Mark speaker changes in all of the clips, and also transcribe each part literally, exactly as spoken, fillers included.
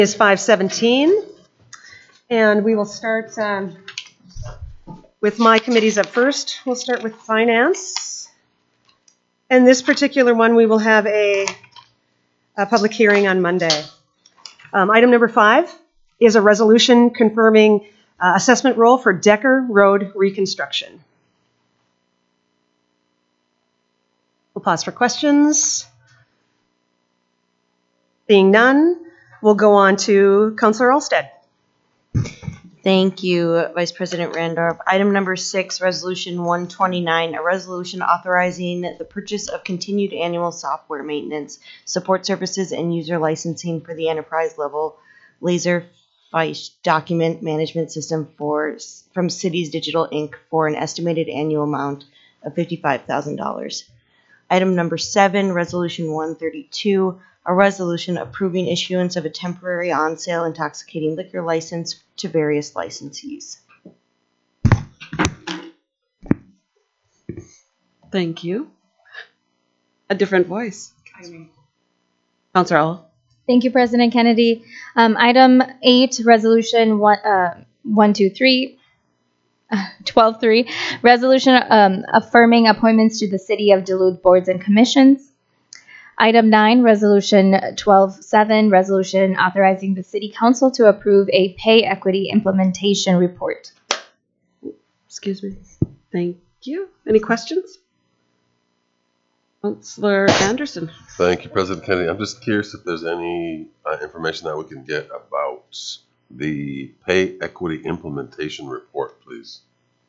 Speaker 1: Is five seventeen, and we will start um, with my committees up first. We'll start with finance. And this particular one, we will have a, a public hearing on Monday. Um, item number five is a resolution confirming uh, assessment role for Decker Road reconstruction. We'll pause for questions. Seeing none, we'll go on to Councillor Olstead.
Speaker 2: Thank you, Vice President Randorf. Item number six, Resolution one twenty-nine, a resolution authorizing the purchase of continued annual software maintenance, support services, and user licensing for the enterprise level Laserfiche document management system for from Cities Digital Incorporated for an estimated annual amount of fifty-five thousand dollars. Item number seven, Resolution one thirty-two, a resolution approving issuance of a temporary on-sale intoxicating liquor license to various licensees.
Speaker 1: Thank you. A different voice. Councillor Owl.
Speaker 3: Thank you, President Kennedy. Um, item eight, resolution one, uh, one, two, three, twelve three, resolution um, affirming appointments to the City of Duluth boards and commissions. Item nine, resolution twelve seven, resolution authorizing the City Council to approve a pay equity implementation report.
Speaker 1: Excuse me. Thank you. Any questions? Councillor Anderson.
Speaker 4: Thank you, President Kennedy. I'm just curious if there's any uh, information that we can get about the pay equity implementation report, please.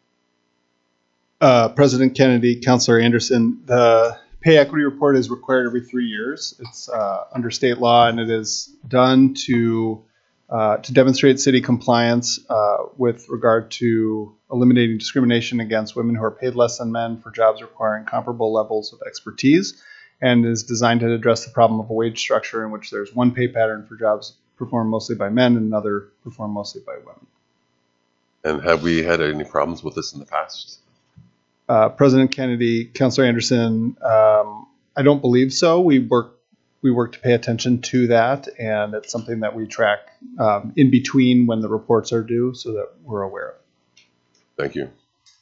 Speaker 5: Uh, President Kennedy, Councillor Anderson, the pay equity report is required every three years. It's uh, under state law, and it is done to uh, to demonstrate city compliance uh, with regard to eliminating discrimination against women who are paid less than men for jobs requiring comparable levels of expertise, and is designed to address the problem of a wage structure in which there's one pay pattern for jobs performed mostly by men and another performed mostly by women.
Speaker 4: And have we had any problems with this in the past?
Speaker 5: Uh, President Kennedy, Councillor Anderson, um, I don't believe so. We work we work to pay attention to that, and it's something that we track um, in between when the reports are due so that we're aware of.
Speaker 4: Thank you.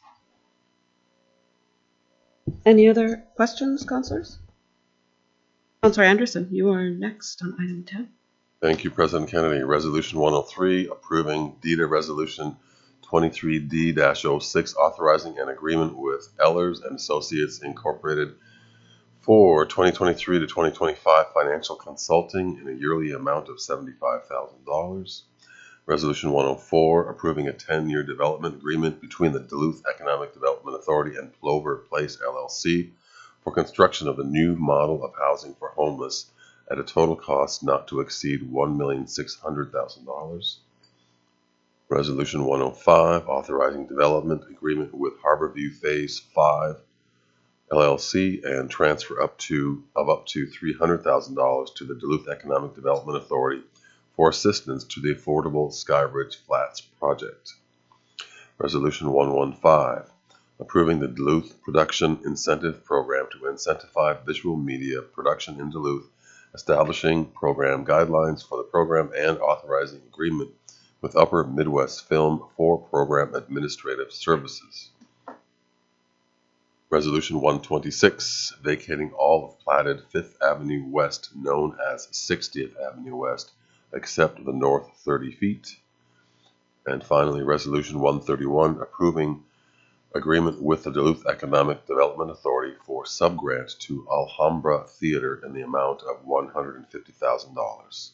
Speaker 1: Any other questions, councillors? Councillor Anderson, you are next on item ten.
Speaker 4: Thank you, President Kennedy. Resolution one oh three, approving D D A Resolution twenty-three D oh six, authorizing an agreement with Ehlers and Associates Incorporated for twenty twenty-three to twenty twenty-five financial consulting in a yearly amount of seventy-five thousand dollars. Resolution one oh four, approving a ten-year development agreement between the Duluth Economic Development Authority and Plover Place L L C for construction of a new model of housing for homeless at a total cost not to exceed one million six hundred thousand dollars. Resolution one oh five, authorizing development agreement with Harborview Phase five L L C and transfer up to of up to three hundred thousand dollars to the Duluth Economic Development Authority for assistance to the Affordable Skybridge Flats project. Resolution one fifteen, approving the Duluth Production Incentive Program to incentivize visual media production in Duluth, establishing program guidelines for the program and authorizing agreement with Upper Midwest Film for program administrative services. Resolution one twenty-six, vacating all of platted Fifth Avenue West, known as sixtieth Avenue West, except the north thirty feet. And finally, Resolution one thirty-one, approving agreement with the Duluth Economic Development Authority for subgrant to Alhambra Theater in the amount of one hundred fifty thousand dollars.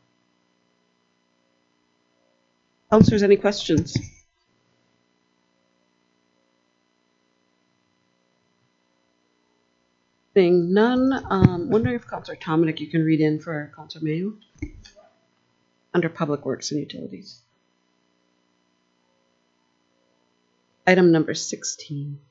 Speaker 1: Councillors, any questions? Seeing none, um, wondering if Councillor Tominic, you can read in for Councillor Mayo under Public Works and Utilities. Item number sixteen.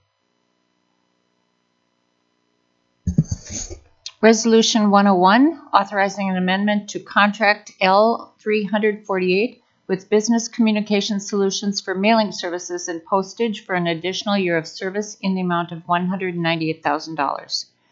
Speaker 6: Resolution one oh one, authorizing an amendment to contract L three forty-eight with Business Communication Solutions for mailing services and postage for an additional year of service in the amount of one hundred ninety-eight thousand dollars.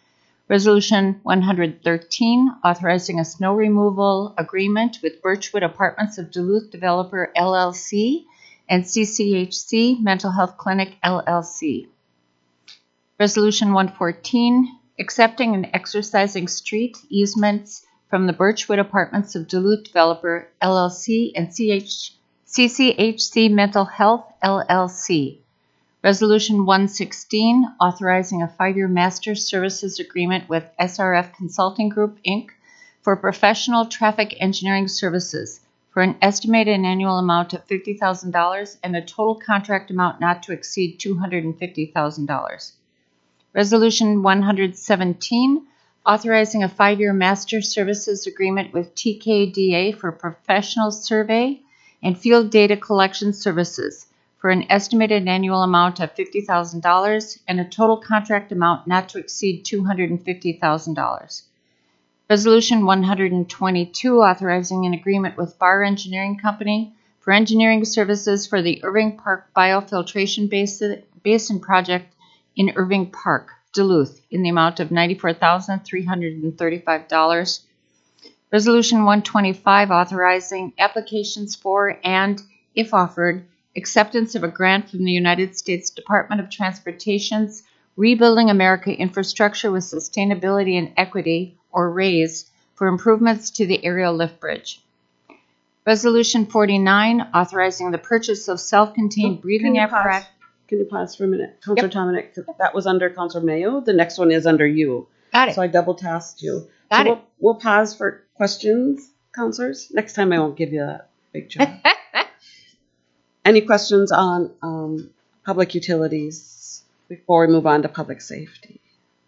Speaker 6: Resolution one hundred thirteen, authorizing a snow removal agreement with Birchwood Apartments of Duluth Developer L L C and C C H C Mental Health Clinic L L C. Resolution one fourteen, accepting and exercising street easements from the Birchwood Apartments of Duluth Developer L L C and C C H C Mental Health L L C. Resolution one sixteen, authorizing a five-year master services agreement with S R F Consulting Group, Incorporated for professional traffic engineering services for an estimated annual amount of fifty thousand dollars and a total contract amount not to exceed two hundred fifty thousand dollars. Resolution one hundred seventeen, authorizing a five-year master services agreement with T K D A for professional survey and field data collection services for an estimated annual amount of fifty thousand dollars and a total contract amount not to exceed two hundred fifty thousand dollars. Resolution one hundred twenty-two, authorizing an agreement with Barr Engineering Company for engineering services for the Irving Park Biofiltration Basin, Basin Project in Irving Park, Duluth, in the amount of ninety-four thousand three hundred thirty-five dollars. Resolution one twenty-five, authorizing applications for and, if offered, acceptance of a grant from the United States Department of Transportation's Rebuilding America Infrastructure with Sustainability and Equity, or RAISE, for improvements to the aerial lift bridge. Resolution forty-nine, authorizing the purchase of self-contained breathing
Speaker 7: Can you pause?
Speaker 6: apparatus.
Speaker 7: Can you pause for a minute? Counselor Dominic, that was under Counselor Mayo. The next one is under you.
Speaker 6: Got it.
Speaker 7: So I double tasked you.
Speaker 6: Got
Speaker 7: so
Speaker 6: it.
Speaker 7: We'll, we'll pause for questions, counselors. Next time I won't give you that big job. Any questions on um, public utilities before we move on to public safety?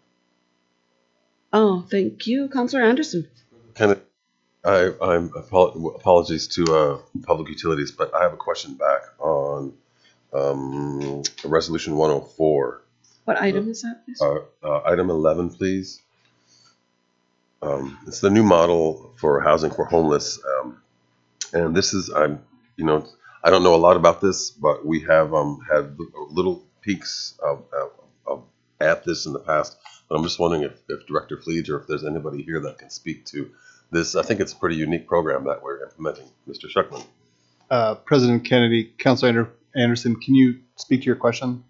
Speaker 7: Oh, thank you. Counselor Anderson.
Speaker 4: Kind of, I, I'm apol- apologies to uh, public utilities, but I have a question back on um, resolution one oh four.
Speaker 7: What item is that, please?
Speaker 4: Uh, uh, item eleven, please. Um, it's the new model for housing for homeless, um, and this is I'm you know I don't know a lot about this, but we have um, had little peeks of, of, of at this in the past. But I'm just wondering if, if Director Fleege or if there's anybody here that can speak to this. I think it's a pretty unique program that we're implementing. Mister Schuckman.
Speaker 5: Uh, President Kennedy, Councilor Ander- Anderson, can you speak to your question?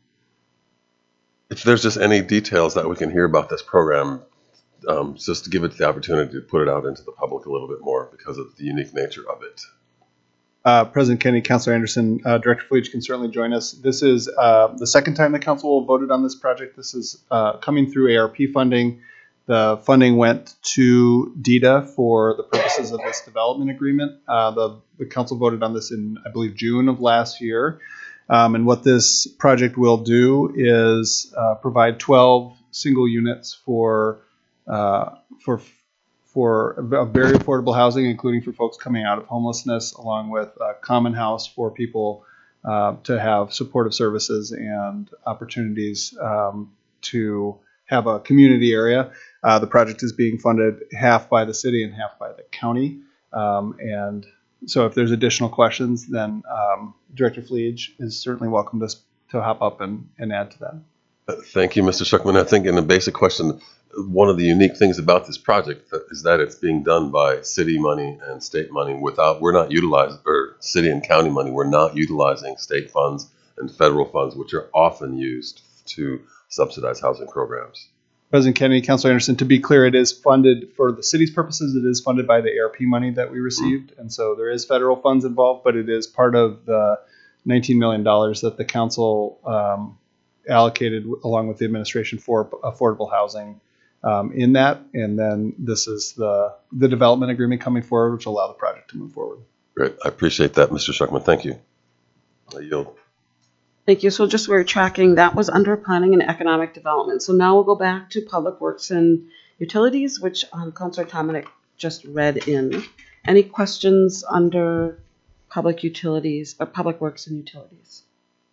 Speaker 4: If there's just any details that we can hear about this program, um, just to give it the opportunity to put it out into the public a little bit more because of the unique nature of it.
Speaker 5: Uh, President Kennedy, Councilor Anderson, uh, Director Fleege can certainly join us. This is uh, the second time the council voted on this project. This is uh, coming through A R P funding. The funding went to D E D A for the purposes of this development agreement. Uh, the, the council voted on this in, I believe, June of last year. Um, and what this project will do is uh, provide twelve single units for uh, for for a very affordable housing, including for folks coming out of homelessness, along with a common house for people uh, to have supportive services and opportunities um, to have a community area. Uh, the project is being funded half by the city and half by the county. Um, and so if there's additional questions, then um, Director Fleege is certainly welcome to, to hop up and, and add to that.
Speaker 4: Uh, Thank you, Mister Schuckman. I think in a basic question, one of the unique things about this project is that it's being done by city money and state money without, we're not utilizing, or city and county money, we're not utilizing state funds and federal funds, which are often used to subsidize housing programs.
Speaker 5: President Kennedy, Councilor Anderson, to be clear, it is funded for the city's purposes. It is funded by the A R P money that we received. And so there is federal funds involved, but it is part of the nineteen million dollars that the council um, allocated along with the administration for affordable housing um, in that. And then this is the, the development agreement coming forward, which will allow the project to move forward.
Speaker 4: Great. I appreciate that, Mister Schuckman. Thank you. I yield.
Speaker 7: Thank you. So just we're tracking, that was under planning and economic development. So now we'll go back to public works and utilities, which um, Councilor Dominic just read in. Any questions under public utilities or public works and utilities?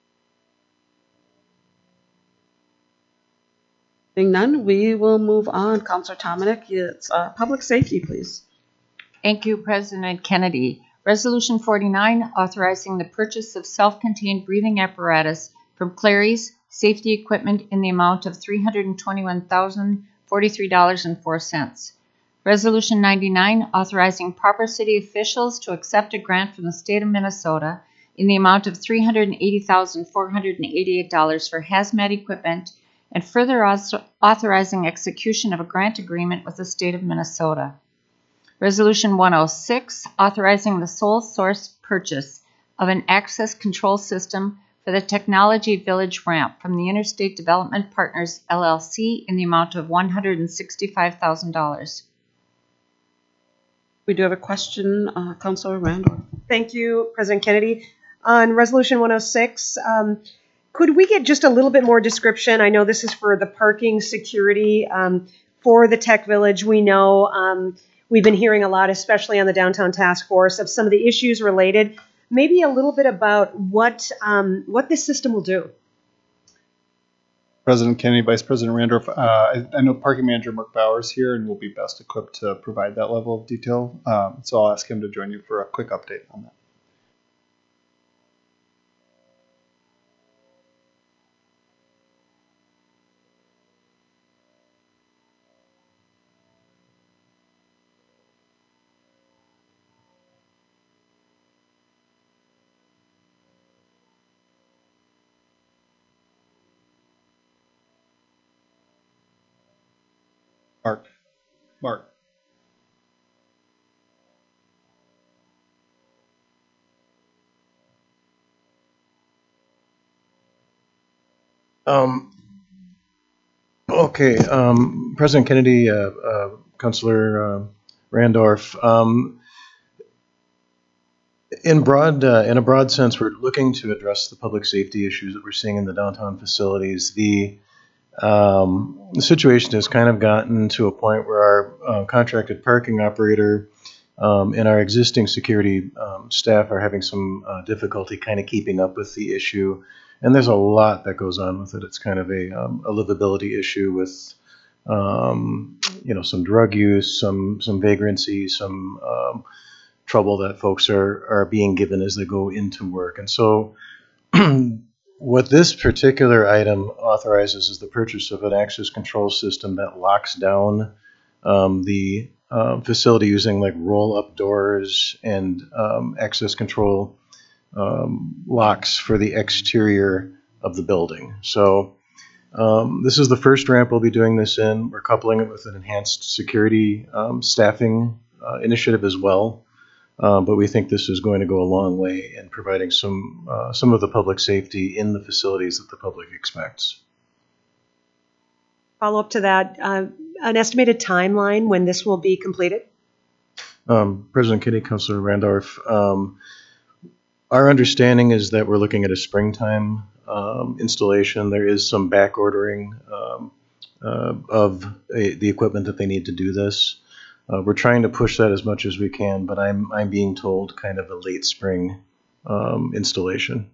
Speaker 7: Being none, we will move on. Councilor Dominic, it's uh, public safety, please.
Speaker 6: Thank you, President Kennedy. Resolution forty-nine, authorizing the purchase of self-contained breathing apparatus from Clary's Safety Equipment in the amount of three hundred twenty-one thousand forty-three dollars and four cents. Resolution ninety-nine, authorizing proper city officials to accept a grant from the state of Minnesota in the amount of three hundred eighty thousand four hundred eighty-eight dollars for hazmat equipment, and further author- authorizing execution of a grant agreement with the state of Minnesota. Resolution one oh six, authorizing the sole source purchase of an access control system for the Technology Village ramp from the Interstate Development Partners, L L C, in the amount of one hundred sixty-five thousand dollars.
Speaker 7: We do have a question, uh, Councilor Randall.
Speaker 1: Thank you, President Kennedy. On Resolution one oh six, um, could we get just a little bit more description? I know this is for the parking security um, for the Tech Village. We know um, we've been hearing a lot, especially on the Downtown Task Force, of some of the issues related. Maybe a little bit about what um, what this system will do.
Speaker 5: President Kennedy, Vice President Randorf, uh, I, I know Parking Manager Mark Bowers here and will be best equipped to provide that level of detail. Um, so I'll ask him to join you for a quick update on that. Mark. Mark.
Speaker 8: Um, okay, um, President Kennedy, uh, uh, Councilor uh, Randorf, um, in broad, uh, in a broad sense, we're looking to address the public safety issues that we're seeing in the downtown facilities. The Um, the situation has kind of gotten to a point where our uh, contracted parking operator um, and our existing security um, staff are having some uh, difficulty kind of keeping up with the issue. And there's a lot that goes on with it. It's kind of a, um, a livability issue with, um, you know, some drug use, some some vagrancy, some um, trouble that folks are, are being given as they go into work. And so what this particular item authorizes is the purchase of an access control system that locks down um, the uh, facility using like roll-up doors and um, access control um, locks for the exterior of the building. So um, this is the first ramp we'll be doing this in. We're coupling it with an enhanced security um, staffing uh, initiative as well. Um, but we think this is going to go a long way in providing some uh, some of the public safety in the facilities that the public expects.
Speaker 1: Follow up to that, uh, an estimated timeline when this will be completed?
Speaker 8: Um, President Kennedy, Councilor Randorf, um, our understanding is that we're looking at a springtime um, installation. There is some back ordering um, uh, of a, the equipment that they need to do this. Uh, we're trying to push that as much as we can, but I'm I'm being told kind of a late spring um, installation.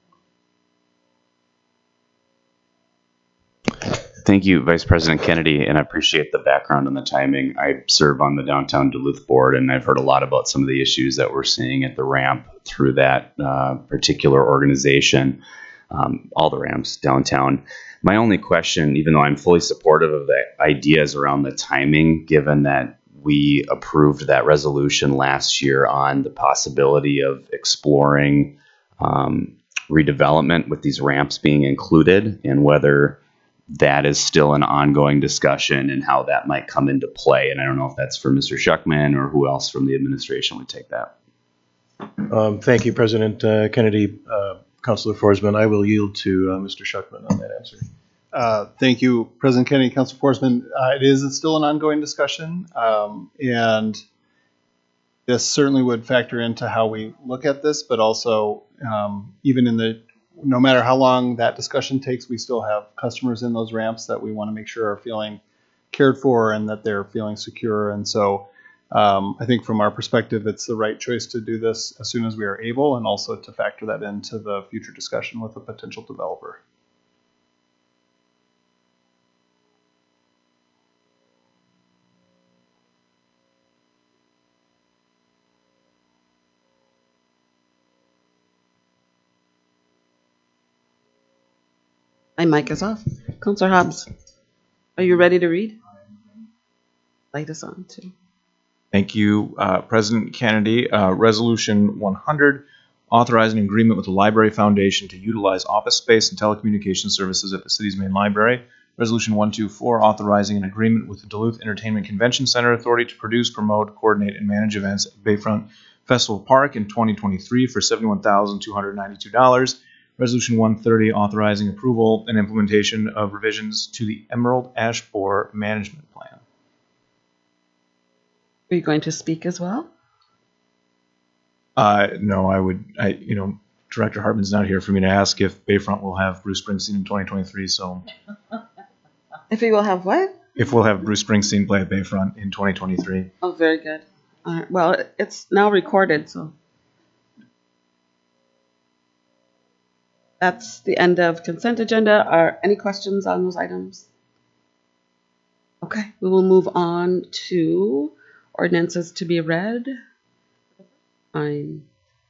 Speaker 9: Thank you, Vice President Kennedy, and I appreciate the background and the timing. I serve on the Downtown Duluth Board, and I've heard a lot about some of the issues that we're seeing at the ramp through that uh, particular organization, um, all the ramps downtown. My only question, even though I'm fully supportive of the ideas around the timing, given that we approved that resolution last year on the possibility of exploring um, redevelopment with these ramps being included, and whether that is still an ongoing discussion and how that might come into play. And I don't know if that's for Mister Schuckman or who else from the administration would take that.
Speaker 8: Um, thank you, President uh, Kennedy, uh, Councilor Forsman. I will yield to uh, Mister Schuckman on that answer.
Speaker 5: Uh, thank you, President Kennedy, Council Forsman. Uh, it is still an ongoing discussion, um, and this certainly would factor into how we look at this, but also um, even in the, no matter how long that discussion takes, we still have customers in those ramps that we want to make sure are feeling cared for and that they're feeling secure. And so um, I think from our perspective, it's the right choice to do this as soon as we are able, and also to factor that into the future discussion with a potential developer.
Speaker 7: My mic is off. Councilor Hobbs, are you ready to read? light us on too.
Speaker 10: Thank you, uh, President Kennedy. Uh, Resolution one hundred, authorizing an agreement with the Library Foundation to utilize office space and telecommunications services at the city's main library. Resolution one twenty-four, authorizing an agreement with the Duluth Entertainment Convention Center Authority to produce, promote, coordinate, and manage events at Bayfront Festival Park in twenty twenty-three for seventy-one thousand two hundred ninety-two dollars. Resolution one thirty, authorizing approval and implementation of revisions to the Emerald Ash Borer Management Plan.
Speaker 7: Are you going to speak as well?
Speaker 10: Uh, no, I would, I, you know, Director Hartman's not here for me to ask if Bayfront will have Bruce Springsteen in twenty twenty-three, so
Speaker 7: If you will have what?
Speaker 10: if we'll have Bruce Springsteen play at Bayfront in twenty twenty-three.
Speaker 7: Oh, very good. All right. Well, it- it's now recorded, so. That's the end of consent agenda. Are any questions on those items? Okay, we will move on to ordinances to be read. I'm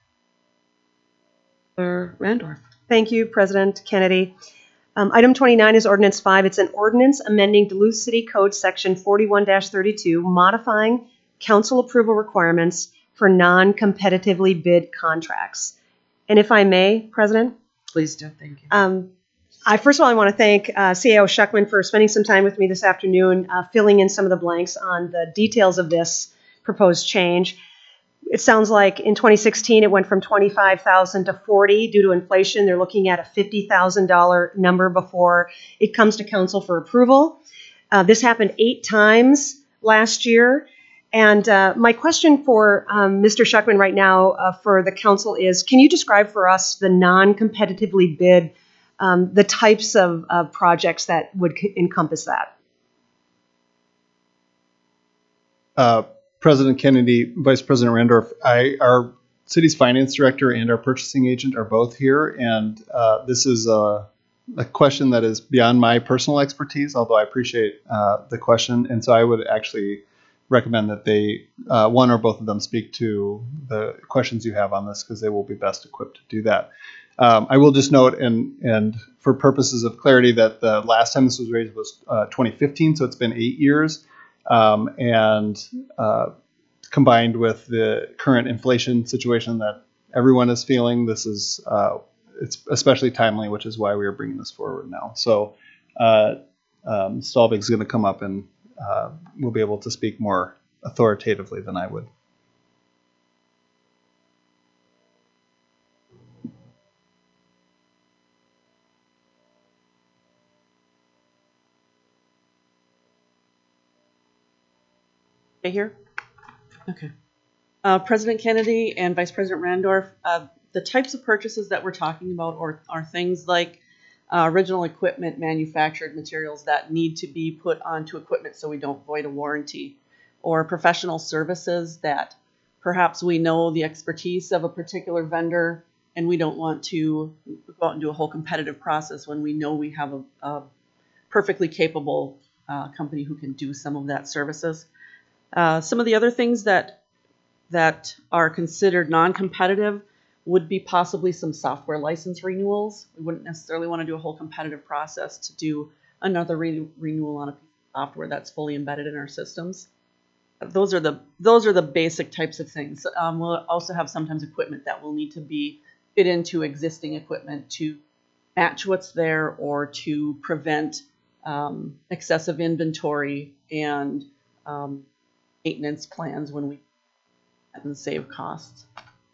Speaker 7: Counselor Randorf.
Speaker 1: Thank you, President Kennedy. Um, Item twenty-nine is Ordinance five. It's an ordinance amending Duluth City Code Section forty-one thirty-two, modifying council approval requirements for non-competitively bid contracts. And if I may, President,
Speaker 7: Please do, thank you.
Speaker 1: um, I, first of all, I want to thank uh, C A O Schuckman for spending some time with me this afternoon, uh, filling in some of the blanks on the details of this proposed change. It sounds like in twenty sixteen, it went from twenty-five thousand dollars to forty due to inflation. They're looking at a fifty thousand dollars number before it comes to council for approval. Uh, this happened eight times last year. And uh, my question for um, Mister Schuckman right now uh, for the council is, can you describe for us the non-competitively bid, um, the types of uh, projects that would c- encompass that?
Speaker 5: Uh, President Kennedy, Vice President Randorf, I, our city's finance director and our purchasing agent are both here, and uh, this is a, a question that is beyond my personal expertise, although I appreciate uh, the question, and so I would actually recommend that they, uh, one or both of them, speak to the questions you have on this, because they will be best equipped to do that. Um, I will just note, and and for purposes of clarity, that the last time this was raised was uh, twenty fifteen, so it's been eight years. Um, and uh, combined with the current inflation situation that everyone is feeling, this is uh, it's especially timely, which is why we are bringing this forward now. So uh, um, Stalvig's going to come up and uh, we'll be able to speak more authoritatively than I would.
Speaker 7: Okay, here? Okay. Uh, President Kennedy and Vice President Randorf, uh, the types of purchases that we're talking about are, are things like uh, original equipment, manufactured materials that need to be put onto equipment so we don't void a warranty, or professional services that perhaps we know the expertise of a particular vendor and we don't want to go out and do a whole competitive process when we know we have a, a perfectly capable uh, company who can do some of that services. Uh, some of the other things that that are considered non-competitive would be possibly some software license renewals. We wouldn't necessarily want to do a whole competitive process to do another re- renewal on a piece of software that's fully embedded in our systems. Those are the those are the basic types of things. Um, we'll also have sometimes equipment that will need to be fit into existing equipment to match what's there or to prevent um, excessive inventory and um, maintenance plans when we and save costs.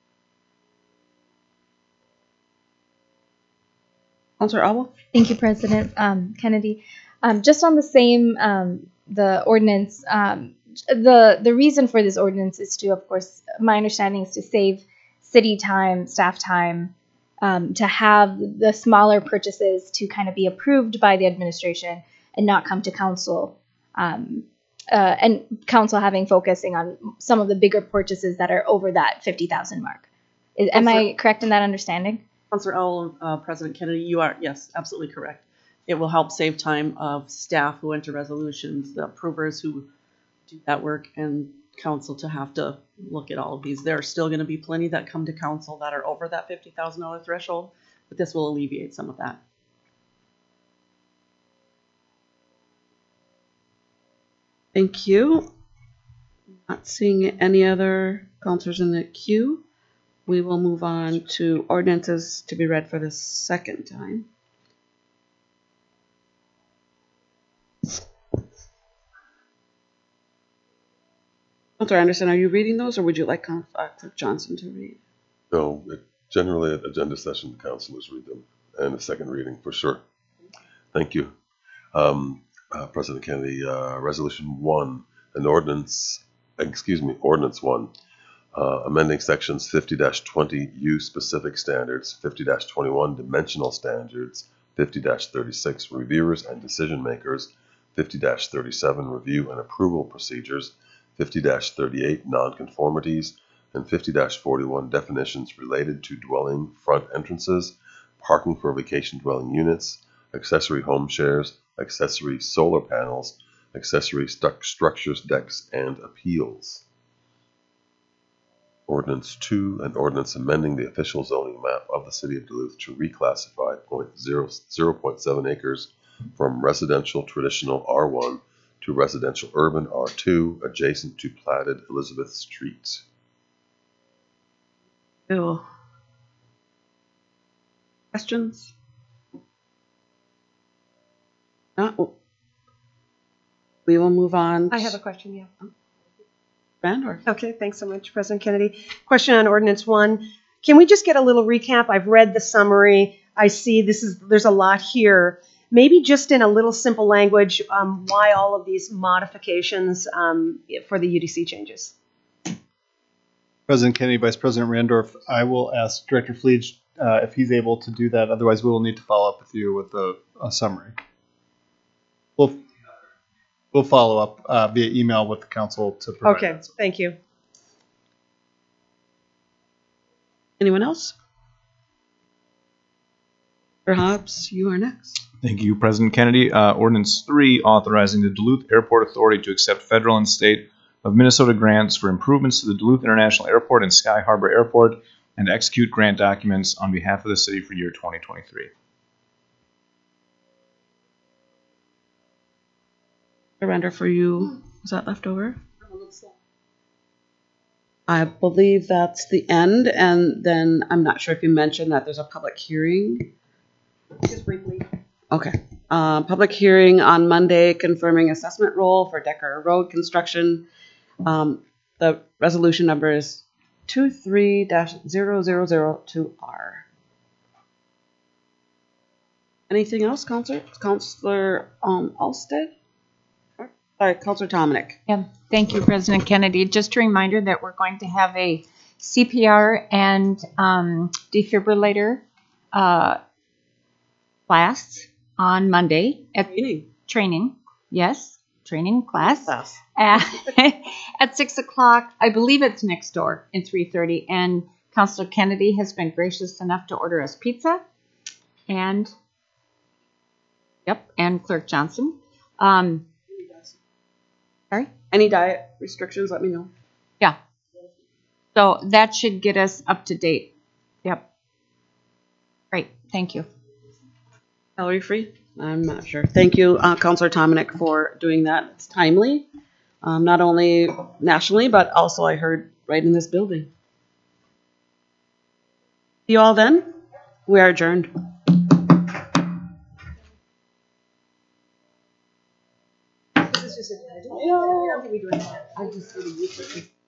Speaker 7: Councilor Alba?
Speaker 3: Thank you, President um, Kennedy. Um, just on the same, um, the ordinance, um, the the reason for this ordinance is to, of course, my understanding is to save city time, staff time, um, to have the smaller purchases to kind of be approved by the administration and not come to council. Um, uh, and council having focusing on some of the bigger purchases that are over that fifty thousand mark. Is, am I correct in that understanding?
Speaker 7: Councilor Owl, uh, President Kennedy, you are, yes, absolutely correct. It will help save time of staff who enter resolutions, the approvers who do that work, and council to have to look at all of these. There are still going to be plenty that come to council that are over that fifty thousand dollars threshold, but this will alleviate some of that. Thank you. Not seeing any other counselors in the queue, we will move on to ordinances to be read for the second time. Counselor Anderson, are you reading those, or would you like Coun- uh, Clerk Johnson to read?
Speaker 4: No, it- generally at agenda session, the councilors read them, and a second reading for sure. Thank you. Um, uh, President Kennedy, uh, Resolution one, an ordinance, excuse me, Ordinance one, uh, amending sections fifty twenty use-specific standards, fifty twenty-one dimensional standards, fifty thirty-six reviewers and decision-makers, fifty thirty-seven review and approval procedures, fifty thirty-eight nonconformities, and fifty forty-one definitions related to dwelling front entrances, parking for vacation dwelling units, accessory home shares, accessory solar panels, accessory stu- structures, decks, and appeals. Ordinance two, an ordinance amending the official zoning map of the city of Duluth to reclassify zero point seven acres from residential traditional R one to residential urban R two adjacent to platted Elizabeth Street.
Speaker 7: Bill. Questions? Not. We will move on.
Speaker 1: I have a question, yeah.
Speaker 7: Randorf.
Speaker 1: Okay, thanks so much, President Kennedy. Question on ordinance one. Can we just get a little recap? I've read the summary. I see this is, there's a lot here. Maybe just in a little simple language, um, why all of these modifications um, for the U D C changes?
Speaker 5: President Kennedy, Vice President Randorf, I will ask Director Fleege uh, if he's able to do that. Otherwise, we will need to follow up with you with a, a summary. We'll, we'll follow up uh, via email with the council to provide
Speaker 1: Okay,
Speaker 5: that.
Speaker 1: thank you.
Speaker 7: Anyone else? Perhaps you are next.
Speaker 10: Thank you, President Kennedy. Uh, Ordinance three, authorizing the Duluth Airport Authority to accept federal and state of Minnesota grants for improvements to the Duluth International Airport and Sky Harbor Airport and to execute grant documents on behalf of the city for year twenty twenty-three.
Speaker 7: Surrender for you. Was that left over? I believe that's the end, and then I'm not sure if you mentioned that there's a public hearing.
Speaker 1: Just briefly.
Speaker 7: Okay. Uh, public hearing on Monday confirming assessment roll for Decker Road construction. Um, the resolution number is two three dash zero zero zero two R. Anything else, Counselor? Counselor um, Alsted? Sorry, Counselor Tominic.
Speaker 6: Yeah, thank you, President Kennedy. Just a reminder that we're going to have a C P R and um, defibrillator uh, class on Monday at
Speaker 7: Training.
Speaker 6: training. Yes, training class
Speaker 7: Class.
Speaker 6: at, at six o'clock. I believe it's next door in three thirty. And Councilor Kennedy has been gracious enough to order us pizza, and yep, and Clerk Johnson. Um, Sorry?
Speaker 7: Any diet restrictions, let me know.
Speaker 6: Yeah. So that should get us up to date. Yep. Great. Thank you.
Speaker 7: Calorie free? I'm not sure. Thank you, uh, Counselor Tominic, for doing that. It's timely, um, not only nationally, but also I heard right in this building. See you all then. We are adjourned.
Speaker 1: This is just a, I don't think we do it. I just really use it.